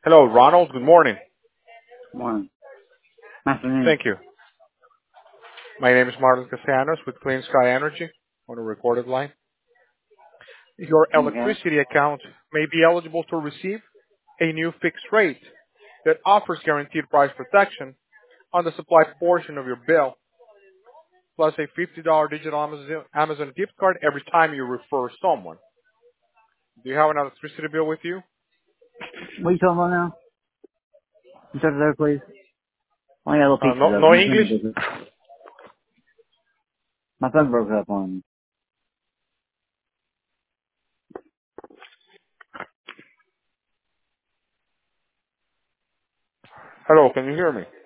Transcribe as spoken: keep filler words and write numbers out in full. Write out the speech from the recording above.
Hello, Ronald. Good morning. Morning. Afternoon. Thank you. My name is Marlon Castellanos with Clean Sky Energy on a recorded line. Your Okay. electricity account may be eligible to receive a new fixed rate that offers guaranteed price protection on the supply portion of your bill, plus a fifty dollars digital Amazon, Amazon gift card every time you refer someone. Do you have an electricity bill with you? What are you talking about now? You start there, please. Only got little Uh, pieces no, of it. no My English? phone broke up. My phone broke up on me. Hello, can you hear me?